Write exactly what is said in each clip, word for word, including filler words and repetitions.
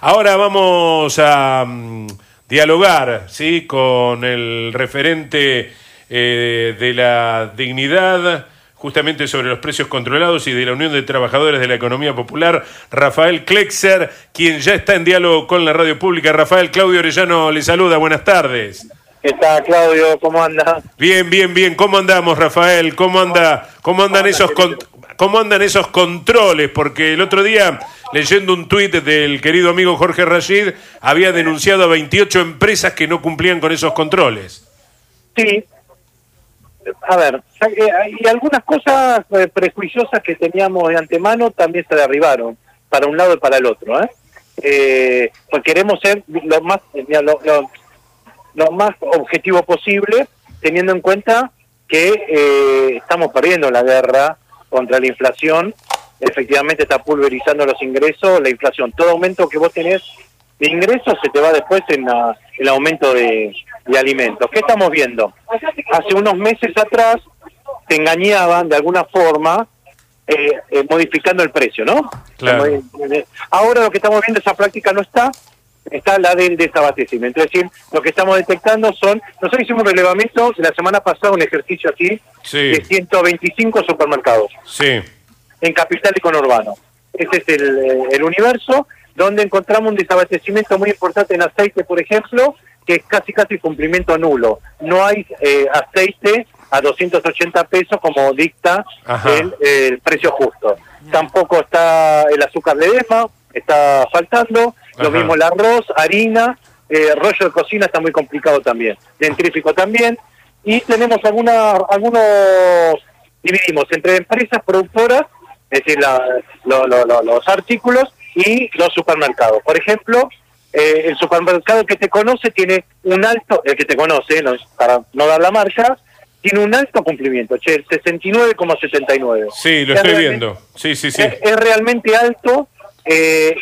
Ahora vamos a um, dialogar, ¿sí?, con el referente eh, de la dignidad, justamente sobre los precios controlados, y de la Unión de Trabajadores de la Economía Popular, Rafael Klexer, quien ya está en diálogo con la radio pública. Rafael, Claudio Orellano le saluda, buenas tardes. ¿Qué tal, Claudio? ¿Cómo anda? Bien, bien, bien. ¿Cómo andamos, Rafael? ¿Cómo anda? ¿Cómo andan esos con, cómo andan esos controles? Porque el otro día, leyendo un tuit del querido amigo Jorge Rashid, había denunciado a veintiocho empresas que no cumplían con esos controles. Sí. A ver, y algunas cosas prejuiciosas que teníamos de antemano también se derribaron, para un lado y para el otro, ¿eh? eh pues queremos ser lo más... Lo, lo, lo más objetivo posible, teniendo en cuenta que eh, estamos perdiendo la guerra contra la inflación. Efectivamente está pulverizando los ingresos, la inflación. Todo aumento que vos tenés de ingresos se te va después en la, el aumento de, de alimentos. ¿Qué estamos viendo? Hace unos meses atrás te engañaban de alguna forma eh, eh, modificando el precio, ¿no? Claro. Ahora lo que estamos viendo, esa práctica no está, está la del desabastecimiento. Es decir, lo que estamos detectando son... Nosotros hicimos un relevamiento la semana pasada, un ejercicio aquí, sí, de ciento veinticinco supermercados. Sí. En capital y conurbano. Ese es el, el universo, donde encontramos un desabastecimiento muy importante en aceite, por ejemplo, que es casi casi cumplimiento nulo. No hay eh, aceite a doscientos ochenta pesos como dicta el, el precio justo. Tampoco está el azúcar de Ledesma, está faltando. Lo Ajá. mismo el arroz, harina, eh, rollo de cocina está muy complicado también. Dentrífico también. Y tenemos alguna, algunos, dividimos entre empresas productoras, es decir, la, lo, lo, lo, los artículos, y los supermercados. Por ejemplo, eh, el supermercado que te conoce tiene un alto, el que te conoce, no, para no dar la marca, tiene un alto cumplimiento, che, el sesenta y nueve coma setenta y nueve. Sí, lo es estoy viendo. Sí, sí, sí. Es, es realmente alto. Eh,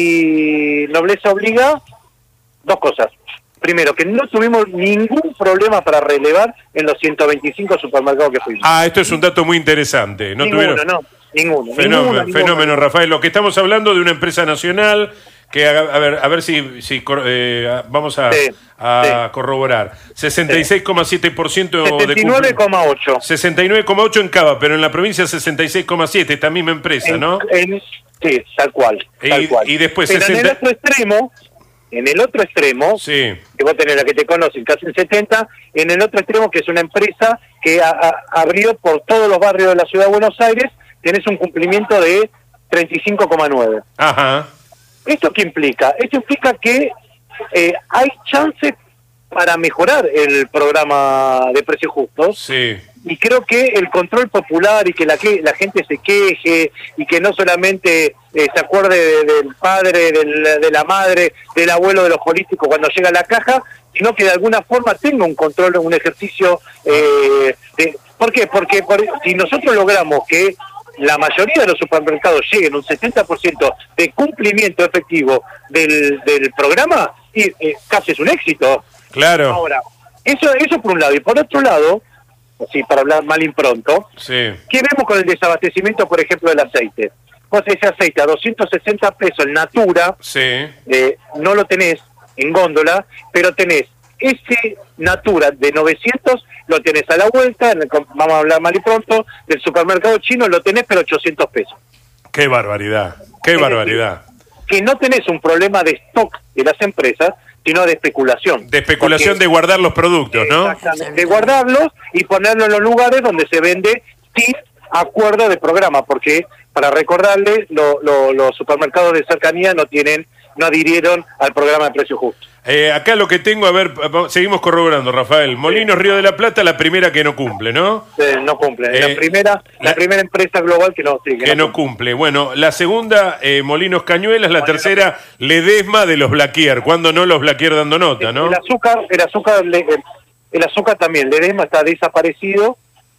y nobleza obliga dos cosas. Primero, que no tuvimos ningún problema para relevar en los ciento veinticinco supermercados que fuimos. Ah, esto es un dato muy interesante. No ninguno, tuvieron... no, ninguno. Fenómeno, ninguno, fenómeno, ninguno. Rafael. Lo que estamos hablando de una empresa nacional que, a, a ver, a ver si, si eh, vamos a, sí, a sí. corroborar. sesenta y seis coma siete por ciento sesenta y nueve coma ocho. sesenta y nueve coma ocho en Cava, pero en la provincia sesenta y seis coma siete, esta misma empresa, en, ¿no? En, sí, tal cual, tal y, cual. Y después pero sesenta... en el otro extremo, en el otro extremo, sí, que vos tenés la que te conocen, casi el setenta, en el otro extremo, que es una empresa que a, a, abrió por todos los barrios de la ciudad de Buenos Aires, tenés un cumplimiento de treinta y cinco coma nueve. Ajá. ¿Esto qué implica? Esto implica que eh, hay chances para mejorar el programa de precios justos. Sí. Y creo que el control popular y que la, que la gente se queje y que no solamente eh, se acuerde de, del padre, del, de la madre, del abuelo, de los políticos cuando llega a la caja, sino que de alguna forma tenga un control, un ejercicio... Eh, de, ¿Por qué? Porque por, si nosotros logramos que la mayoría de los supermercados lleguen a un setenta por ciento de cumplimiento efectivo del, del programa, y eh, casi es un éxito. Claro. Ahora, eso, eso por un lado. Y por otro lado... Sí, para hablar mal impronto. Sí. ¿Qué vemos con el desabastecimiento, por ejemplo, del aceite? Vos ese aceite a doscientos sesenta pesos en Natura, sí. eh, no lo tenés en góndola, pero tenés ese Natura de novecientos, lo tenés a la vuelta, en el, vamos a hablar mal y pronto, del supermercado chino lo tenés, pero ochocientos pesos. ¡Qué barbaridad! ¡Qué es barbaridad! Decir, que no tenés un problema de stock de las empresas, sino de especulación. De especulación. Porque, de guardar los productos, ¿no? Exactamente, de guardarlos y ponerlos en los lugares donde se vende sin acuerdo de programa, porque, para recordarle, lo, lo, los supermercados de cercanía no tienen, no adhirieron al programa de precios justos. Eh, acá lo que tengo, a ver, seguimos corroborando, Rafael. Molinos Río de la Plata, la primera que no cumple, ¿no? Eh, no cumple. Eh, la primera la, la primera empresa global que no, sí, que que no, no cumple. cumple. Bueno, la segunda, eh, Molinos Cañuelas, la Molinos. tercera, Ledesma de los Blaquier. ¿Cuándo no los Blaquier dando nota, no? El azúcar, el azúcar, el, el azúcar también, Ledesma está desaparecido.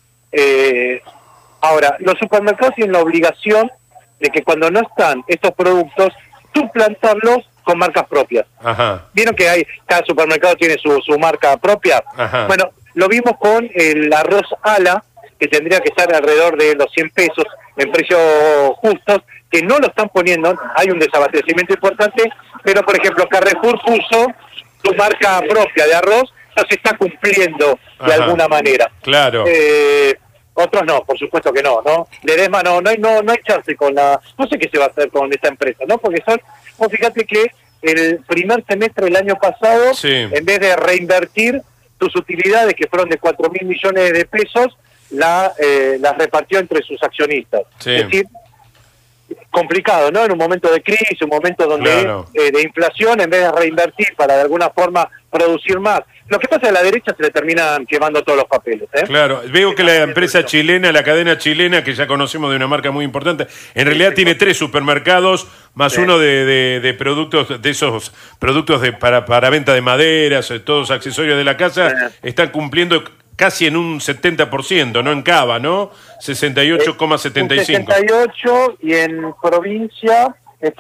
Eh, ahora, los supermercados tienen la obligación de que cuando no están estos productos, suplantarlos con marcas propias. Ajá. Vieron que hay, cada supermercado tiene su, su marca propia. Ajá. Bueno, lo vimos con el arroz ala, que tendría que estar alrededor de los cien pesos en precios justos, que no lo están poniendo, hay un desabastecimiento importante, pero por ejemplo Carrefour puso su marca propia de arroz, no se está cumpliendo de Ajá. alguna manera. Claro. Eh, otros no, por supuesto que no, ¿no? Ledesma no, no hay, no, no hay chance con la, no sé qué se va a hacer con esta empresa, ¿no? Porque son, vos fíjate que el primer semestre del año pasado, Sí. en vez de reinvertir sus utilidades, que fueron de cuatro mil millones de pesos, la, eh, las repartió entre sus accionistas. Sí. Es decir, complicado, ¿no? En un momento de crisis, un momento donde Claro. eh, de inflación, en vez de reinvertir para de alguna forma producir más. Lo que pasa es que a la derecha se le terminan quemando todos los papeles, ¿eh? Claro, veo que la empresa chilena, la cadena chilena, que ya conocemos de una marca muy importante, en realidad sí, tiene sí. tres supermercados, más Sí. uno de, de, de productos, de esos productos de para, para venta de maderas, eh, todos accesorios de la casa, Sí. están cumpliendo casi en un setenta por ciento, no en Cava, ¿no? sesenta y ocho coma setenta y cinco. Un sesenta y ocho y en provincia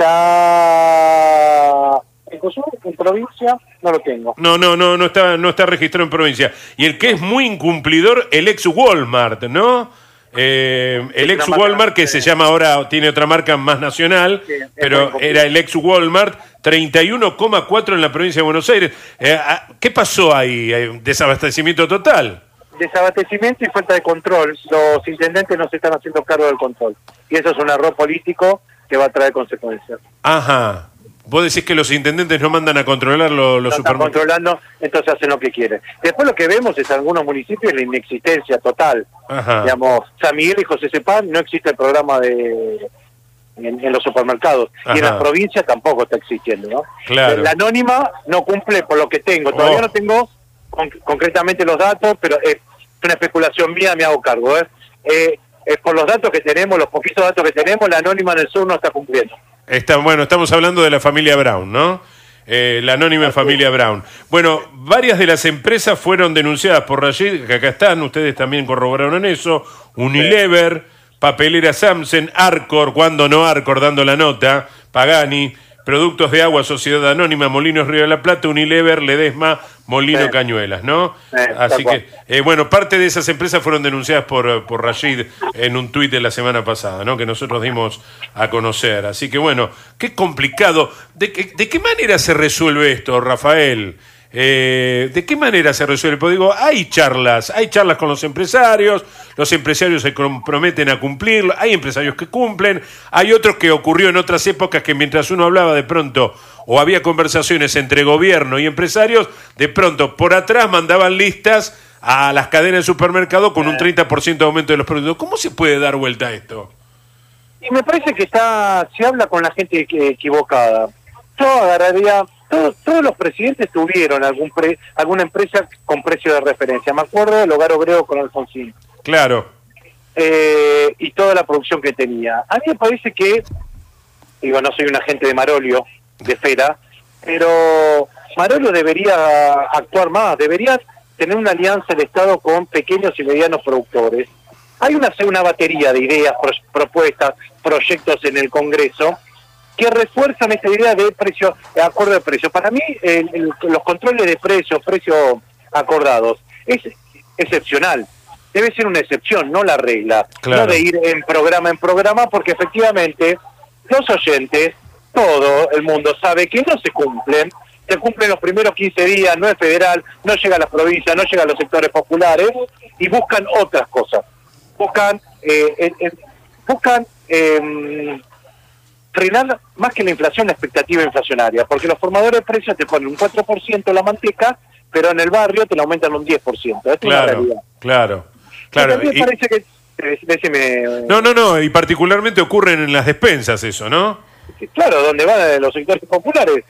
está... ¿En Cosur? ¿En provincia? No lo tengo. No, no, no, no está, no está registrado en provincia. Y el que es muy incumplidor, el ex Walmart, ¿no? Eh, el Es ex una marca, Walmart, que eh, se llama ahora, tiene otra marca más nacional, Sí, es muy pero incumplido. era el ex Walmart, treinta y uno coma cuatro en la provincia de Buenos Aires. Eh, ¿Qué pasó ahí? ¿Hay un desabastecimiento total? Desabastecimiento y falta de control. Los intendentes no se están haciendo cargo del control. Y eso es un error político que va a traer consecuencias. Ajá. Vos decís que los intendentes no mandan a controlar lo- los No están supermercados. controlando, entonces hacen lo que quieren. Después lo que vemos es en algunos municipios la inexistencia total. Ajá. Digamos, San Miguel y José Cepán no existe el programa de en, en los supermercados. Ajá. Y en las provincias tampoco está existiendo, ¿no? Claro. La anónima no cumple por lo que tengo. Todavía Oh. no tengo con- concretamente los datos, pero es una especulación mía, me hago cargo. ¿eh? Eh, eh, por los datos que tenemos, los poquitos datos que tenemos, la anónima en el sur no está cumpliendo. Está, bueno, estamos hablando de la familia Brown, ¿no? Eh, la anónima familia Brown. Bueno, varias de las empresas fueron denunciadas por Rashid, que acá están, ustedes también corroboraron eso, Unilever, Papelera Samsen, Arcor, cuando no Arcor, dando la nota, Pagani, Productos de Agua, Sociedad Anónima, Molinos Río de la Plata, Unilever, Ledesma, Molino Sí. Cañuelas, ¿no? Sí, Así tal cual. que, eh, bueno, parte de esas empresas fueron denunciadas por, por Rashid en un tuit de la semana pasada, ¿no? Que nosotros dimos a conocer. Así que, bueno, qué complicado. ¿De qué, de qué manera se resuelve esto, Rafael? Eh, ¿De qué manera se resuelve? Pues digo, hay charlas, hay charlas con los empresarios, los empresarios se comprometen a cumplirlo, hay empresarios que cumplen, hay otros que ocurrió en otras épocas que mientras uno hablaba de pronto, o había conversaciones entre gobierno y empresarios, de pronto por atrás mandaban listas a las cadenas de supermercado con un treinta por ciento de aumento de los productos. ¿Cómo se puede dar vuelta a esto? Y me parece que está se habla con la gente que- equivocada. Yo agarraría, todos, todos los presidentes tuvieron algún pre, alguna empresa con precio de referencia. Me acuerdo del Hogar Obrero con Alfonsín. Claro, Eh, y toda la producción que tenía. A mí me parece que, digo, no soy un agente de Marolio, de Fera, pero Marolio debería actuar más, debería tener una alianza el Estado con pequeños y medianos productores. Hay una, una batería de ideas, pro, propuestas, proyectos en el Congreso que refuerzan esta idea de precio, de acuerdo de precio. Para mí, el, el, los controles de precios, precios acordados, es excepcional. Debe ser una excepción, no la regla. Claro. No de ir en programa en programa, porque efectivamente los oyentes, todo el mundo sabe que no se cumplen. Se cumplen los primeros quince días, no es federal, no llega a las provincias, no llega a los sectores populares, y buscan otras cosas. Buscan, eh, eh, eh, buscan eh, frenar más que la inflación, la expectativa inflacionaria, porque los formadores de precios te ponen un cuatro por ciento la manteca, pero en el barrio te la aumentan un diez por ciento. Esto es una claro, realidad. claro, claro. A mí me Y- parece que... eh, decime, no, no, no, y particularmente ocurren en las despensas eso, ¿no? eh, claro, donde van los sectores populares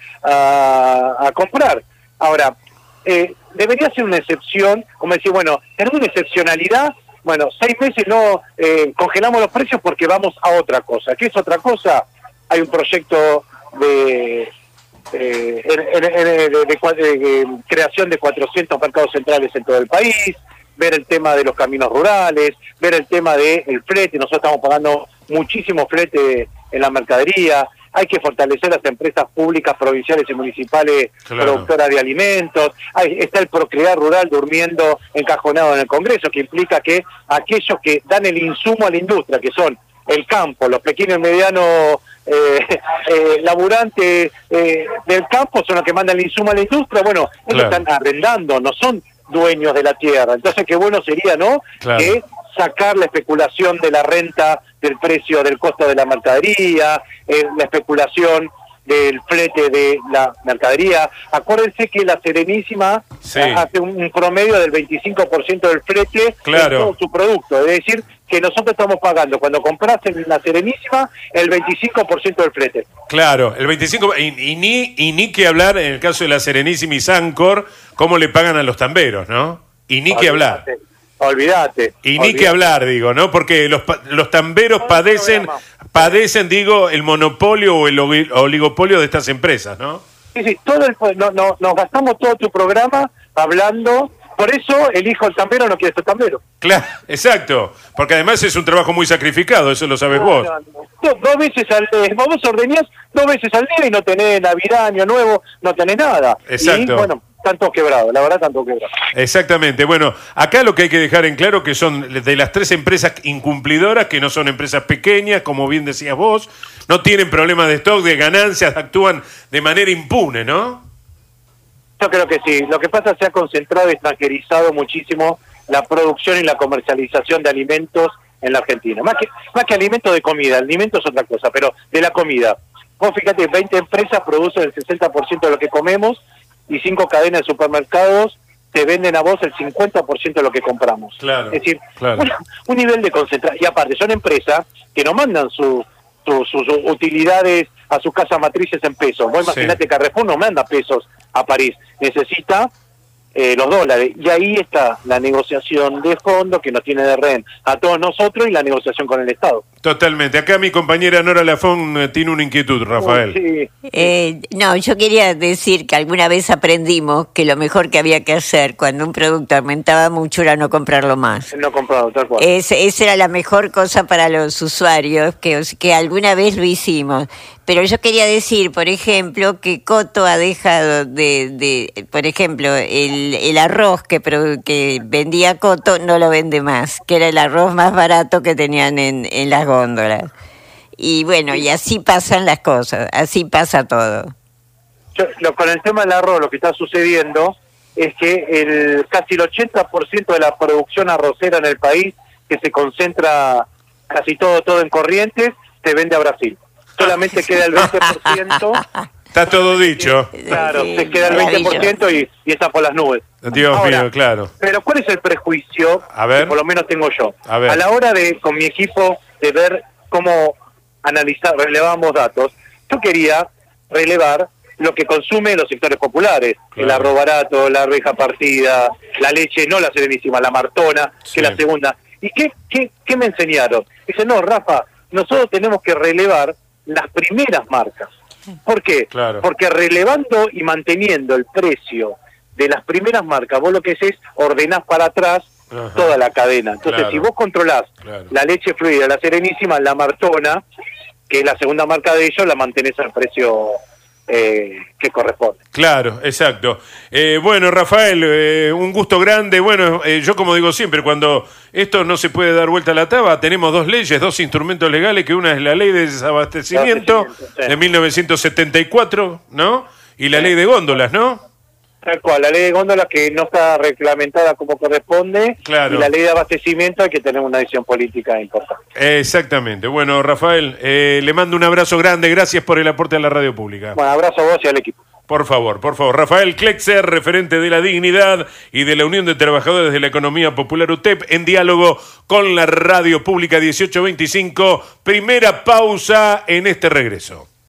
a, a comprar. Ahora, eh, debería ser una excepción, como decir, bueno, tenemos una excepcionalidad, bueno, seis meses no eh, congelamos los precios porque vamos a otra cosa. ¿Qué es otra cosa? Hay un proyecto de... Eh, en- en- en- de, de- de cua- de- de creación de cuatrocientos mercados centrales en todo el país, ver el tema de los caminos rurales, ver el tema del flete. Nosotros estamos pagando muchísimo flete en la mercadería. Hay que fortalecer las empresas públicas, provinciales y municipales Claro. productoras de alimentos. Hay, está el Procrear Rural durmiendo encajonado en el Congreso, que implica que aquellos que dan el insumo a la industria, que son el campo, los pequeños y medianos eh, eh, laburantes eh, del campo son los que mandan el insumo a la industria. Bueno, ellos Claro. están arrendando, no son dueños de la tierra. Entonces, qué bueno sería, ¿no? Claro. Que sacar la especulación de la renta, del precio, del costo de la mercadería, eh, la especulación del flete de la mercadería. Acuérdense que la Serenísima Sí. eh, hace un, un promedio del veinticinco por ciento del flete Claro. en todo su producto. Es decir, que nosotros estamos pagando, cuando compras en la Serenísima, el veinticinco por ciento del flete. Claro, el veinticinco, y, y ni y ni que hablar en el caso de la Serenísima y Sancor, cómo le pagan a los tamberos, ¿no? Y ni que hablar. Olvídate. Y ni olvídate. que hablar, digo, ¿no? Porque los, pa- los tamberos No, padecen, no, no, no. padecen, digo, el monopolio o el oli- oligopolio de estas empresas, ¿no? Sí, sí, todo el, no, no, nos gastamos todo tu programa hablando, por eso el hijo del tambero no quiere ser tambero. Claro, exacto, porque además es un trabajo muy sacrificado, eso lo sabes vos. No, no, no. Dos, dos veces al eh, vos ordeñás dos veces al día y no tenés Navidad, Año Nuevo, no tenés nada. Exacto. Y bueno, están todos quebrados, la verdad están todos quebrados. Exactamente, bueno, acá lo que hay que dejar en claro que son de las tres empresas incumplidoras, que no son empresas pequeñas, como bien decías vos, no tienen problemas de stock, de ganancias, actúan de manera impune, ¿no? Yo creo que sí. Lo que pasa es que se ha concentrado y extranjerizado muchísimo la producción y la comercialización de alimentos en la Argentina. Más que, más que alimentos de comida, alimentos es otra cosa, pero de la comida. Vos fíjate, veinte empresas producen el sesenta por ciento de lo que comemos y cinco cadenas de supermercados te venden a vos el cincuenta por ciento de lo que compramos. Claro, Es decir, claro. un, un nivel de concentración. Y aparte, son empresas que no mandan su, su- sus utilidades a sus casas matrices en pesos. Vos Sí. imaginate, Carrefour no manda pesos a París, necesita eh, los dólares. Y ahí está la negociación de fondo que nos tiene de rehén a todos nosotros y la negociación con el Estado. Totalmente. Acá mi compañera Nora Lafón eh, tiene una inquietud, Rafael. Sí. Eh, no, yo quería decir que alguna vez aprendimos que lo mejor que había que hacer cuando un producto aumentaba mucho era no comprarlo más. No comprado, tal cual. Es, esa era la mejor cosa para los usuarios, que, que alguna vez lo hicimos. Pero yo quería decir, por ejemplo, que Coto ha dejado de, de por ejemplo, el, el arroz que, produ- que vendía Coto no lo vende más, que era el arroz más barato que tenían en, en las góndolas. Y bueno, y así pasan las cosas, así pasa todo. Yo, lo, con el tema del arroz, lo que está sucediendo es que el casi el ochenta por ciento de la producción arrocera en el país, que se concentra casi todo todo en Corrientes, se vende a Brasil. Solamente queda el veinte por ciento, Está todo dicho. claro, Sí, se queda el veinte por ciento y, y está por las nubes. Dios Ahora, mío, claro. Pero ¿cuál es el prejuicio A ver. que por lo menos tengo yo? A ver. la hora de, con mi equipo, de ver cómo analizar, relevamos datos, yo quería relevar lo que consumen los sectores populares, Claro. el arroz barato, la arveja partida, la leche, no la Serenísima, la Martona, Sí. que es la segunda. ¿Y qué, qué, qué me enseñaron? Dice, no, Rafa, nosotros tenemos que relevar las primeras marcas. ¿Por qué? Claro. Porque relevando y manteniendo el precio de las primeras marcas, vos lo que haces es ordenás para atrás Ajá. toda la cadena. Entonces, Claro. si vos controlás Claro. la leche fluida, la Serenísima, la Martona, que es la segunda marca de ellos, la mantenés al precio eh, que corresponde. Claro, exacto. Eh, bueno, Rafael, eh, un gusto grande. Bueno, eh, yo como digo siempre, cuando esto no se puede dar vuelta a la taba, tenemos dos leyes, dos instrumentos legales, que una es la ley de desabastecimiento Abastecimiento, sí. de mil novecientos setenta y cuatro, ¿no? Y la ley de góndolas, ¿no? Tal cual, la ley de góndolas que no está reglamentada como corresponde, Claro. y la ley de abastecimiento hay que tener una decisión política importante. Exactamente. Bueno, Rafael, eh, le mando un abrazo grande. Gracias por el aporte a la radio pública. Bueno, abrazo a vos y al equipo. Por favor, por favor. Rafael Klexer, referente de la Dignidad y de la Unión de Trabajadores de la Economía Popular U T E P, en diálogo con la radio pública dieciocho veinticinco. Primera pausa en este regreso.